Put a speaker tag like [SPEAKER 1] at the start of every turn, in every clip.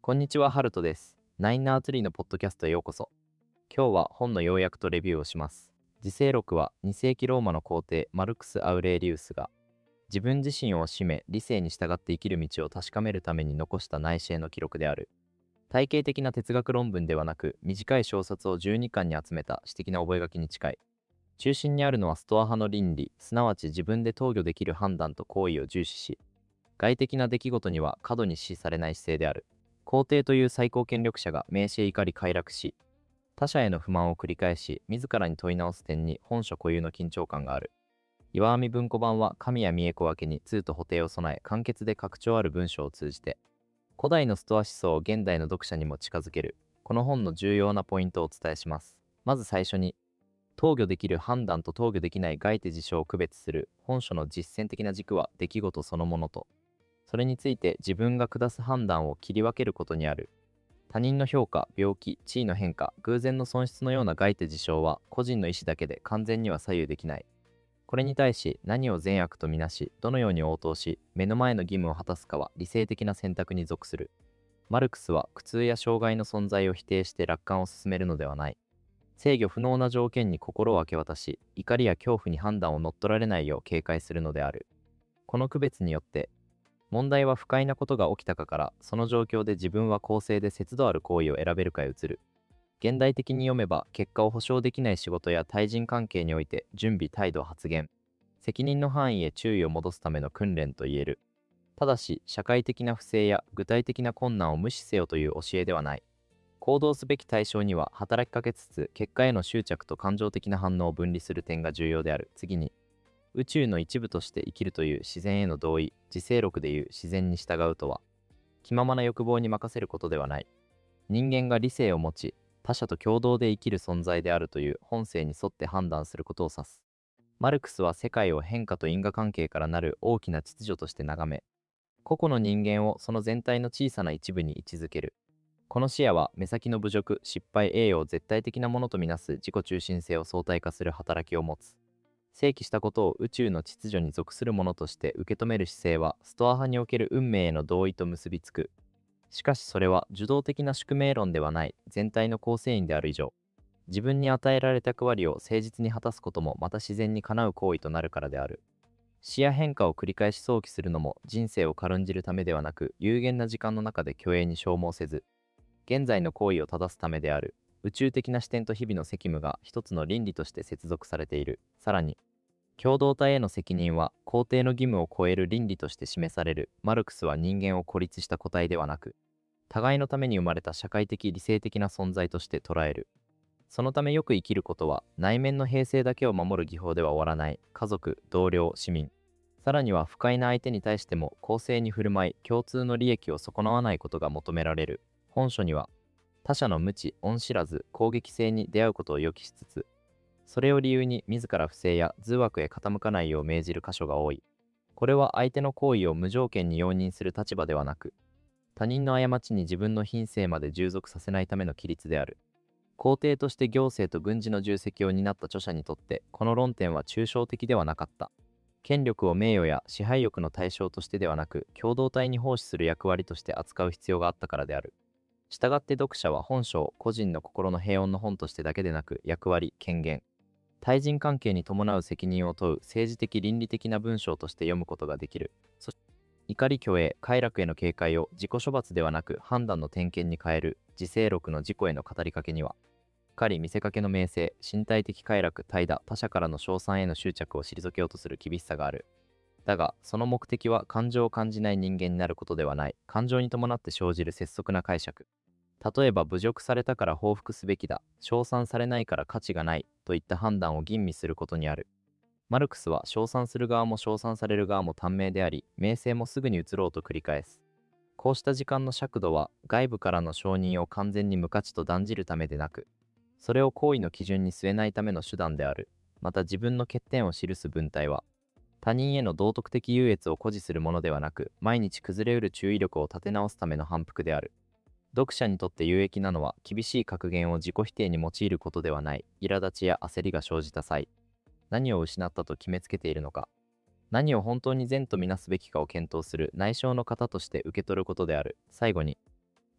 [SPEAKER 1] こんにちは、ハルトです。ナインナーツリーのポッドキャストへようこそ。今日は本の要約とレビューをします。自省録は2世紀ローマの皇帝マルクス・アウレーリウスが自分自身を締め理性に従って生きる道を確かめるために残した内省の記録である。体系的な哲学論文ではなく、短い小冊を12巻に集めた私的な覚書に近い。中心にあるのはストア派の倫理、すなわち自分で投与できる判断と行為を重視し、外的な出来事には過度に視されない姿勢である。皇帝という最高権力者が名刺へ怒り快楽し、他者への不満を繰り返し、自らに問い直す点に本書固有の緊張感がある。岩網文庫版は神谷美恵子分けに通と補定を備え、簡潔で格調ある文章を通じて、古代のストア思想を現代の読者にも近づける、この本の重要なポイントをお伝えします。まず最初に、投与できる判断と投与できない外手事象を区別する本書の実践的な軸は出来事そのものと、それについて自分が下す判断を切り分けることにある。他人の評価、病気、地位の変化、偶然の損失のような外手事象は個人の意思だけで完全には左右できない。これに対し何を善悪とみなし、どのように応答し、目の前の義務を果たすかは理性的な選択に属する。マルクスは苦痛や障害の存在を否定して楽観を進めるのではない。制御不能な条件に心を明け渡し、怒りや恐怖に判断を乗っ取られないよう警戒するのである。この区別によって、問題は不快なことが起きたかから、その状況で自分は公正で節度ある行為を選べるかへ移る。現代的に読めば、結果を保証できない仕事や対人関係において、準備、態度、発言、責任の範囲へ注意を戻すための訓練と言える。ただし、社会的な不正や具体的な困難を無視せよという教えではない。行動すべき対象には働きかけつつ、結果への執着と感情的な反応を分離する点が重要である。次に、宇宙の一部として生きるという自然への同意、自省録でいう自然に従うとは、気ままな欲望に任せることではない。人間が理性を持ち、他者と共同で生きる存在であるという本性に沿って判断することを指す。マルクスは世界を変化と因果関係からなる大きな秩序として眺め、個々の人間をその全体の小さな一部に位置づける。この視野は目先の侮辱、失敗、栄誉を絶対的なものとみなす自己中心性を相対化する働きを持つ。正規したことを宇宙の秩序に属するものとして受け止める姿勢は、ストア派における運命への同意と結びつく。しかしそれは受動的な宿命論ではない、全体の構成員である以上、自分に与えられた役割を誠実に果たすこともまた自然にかなう行為となるからである。視野変化を繰り返し想起するのも人生を軽んじるためではなく、有限な時間の中で虚栄に消耗せず、現在の行為を正すためである。宇宙的な視点と日々の責務が一つの倫理として接続されている。さらに、共同体への責任は皇帝の義務を超える倫理として示される。マルクスは人間を孤立した個体ではなく、互いのために生まれた社会的理性的な存在として捉える。そのためよく生きることは、内面の平静だけを守る技法では終わらない。家族、同僚、市民、さらには不快な相手に対しても公正に振る舞い、共通の利益を損なわないことが求められる。本書には、他者の無知、恩知らず、攻撃性に出会うことを予期しつつ、それを理由に自ら不正や通悪へ傾かないよう命じる箇所が多い。これは相手の行為を無条件に容認する立場ではなく、他人の過ちに自分の品性まで従属させないための規律である。皇帝として行政と軍事の重責を担った著者にとって、この論点は抽象的ではなかった。権力を名誉や支配欲の対象としてではなく、共同体に奉仕する役割として扱う必要があったからである。したがって読者は本書を個人の心の平穏の本としてだけでなく、役割、権限、対人関係に伴う責任を問う政治的倫理的な文章として読むことができる。そして、怒り虚栄、快楽への警戒を自己処罰ではなく判断の点検に変える自省録の自己への語りかけには、狩り見せかけの名声、身体的快楽、怠惰、他者からの称賛への執着を退けようとする厳しさがある。だが、その目的は感情を感じない人間になることではない。感情に伴って生じる拙速な解釈。例えば、侮辱されたから報復すべきだ、称賛されないから価値がないといった判断を吟味することにある。マルクスは称賛する側も称賛される側も短命であり、名声もすぐに移ろうと繰り返す。こうした時間の尺度は、外部からの承認を完全に無価値と断じるためでなく、それを行為の基準に据えないための手段である。また自分の欠点を記す文体は、他人への道徳的優越を誇示するものではなく、毎日崩れうる注意力を立て直すための反復である。読者にとって有益なのは、厳しい格言を自己否定に用いることではない。苛立ちや焦りが生じた際、何を失ったと決めつけているのか、何を本当に善とみなすべきかを検討する内省の方として受け取ることである。最後に、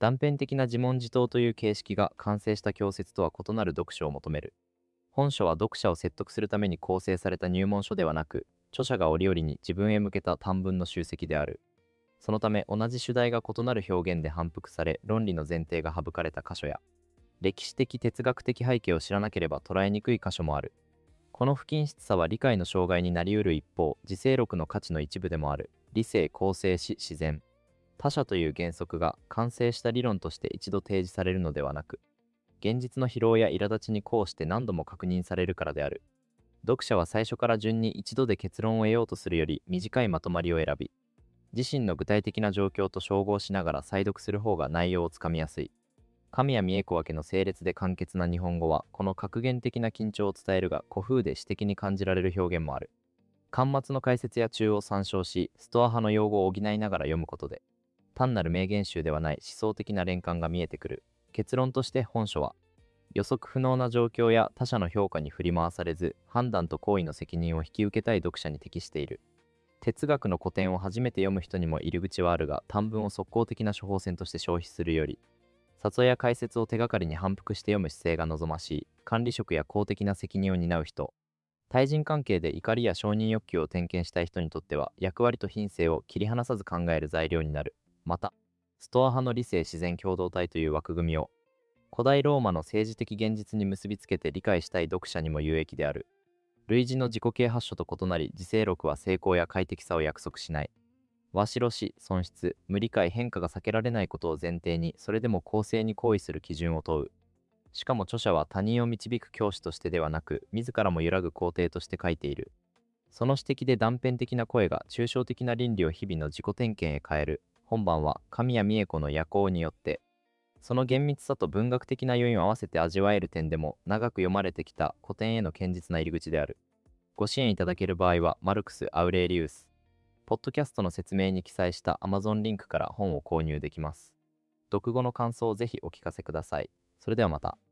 [SPEAKER 1] 断片的な自問自答という形式が完成した教説とは異なる読書を求める。本書は読者を説得するために構成された入門書ではなく、著者が折々に自分へ向けた短文の集積である。そのため同じ主題が異なる表現で反復され、論理の前提が省かれた箇所や、歴史的哲学的背景を知らなければ捉えにくい箇所もある。この不均質さは理解の障害になりうる一方、自省録の価値の一部でもある。理性、公正、死、自然。他者という原則が完成した理論として一度提示されるのではなく、現実の疲労や苛立ちにこうして何度も確認されるからである。読者は最初から順に一度で結論を得ようとするより短いまとまりを選び、自身の具体的な状況と照合しながら再読する方が内容をつかみやすい。神谷美恵子分けの清冽で簡潔な日本語は、この格言的な緊張を伝えるが古風で詩的に感じられる表現もある。巻末の解説や中を参照し、ストア派の用語を補いながら読むことで、単なる名言集ではない思想的な連関が見えてくる。結論として本書は、予測不能な状況や他者の評価に振り回されず、判断と行為の責任を引き受けたい読者に適している。哲学の古典を初めて読む人にも入り口はあるが、短文を即効的な処方箋として消費するより、里や解説を手がかりに反復して読む姿勢が望ましい。管理職や公的な責任を担う人、対人関係で怒りや承認欲求を点検したい人にとっては、役割と品性を切り離さず考える材料になる。また、ストア派の理性自然共同体という枠組みを、古代ローマの政治的現実に結びつけて理解したい読者にも有益である。類似の自己啓発書と異なり、自省録は成功や快適さを約束しない。和白死、損失、無理解、変化が避けられないことを前提に、それでも公正に行為する基準を問う。しかも著者は他人を導く教師としてではなく、自らも揺らぐ皇帝として書いている。その指摘で断片的な声が抽象的な倫理を日々の自己点検へ変える。本番は神谷美恵子の夜行によって、その厳密さと文学的な余韻を合わせて味わえる点でも、長く読まれてきた古典への堅実な入り口である。ご支援いただける場合は、マルクス・アウレーリウス、ポッドキャストの説明に記載した Amazon リンクから本を購入できます。読後の感想をぜひお聞かせください。それではまた。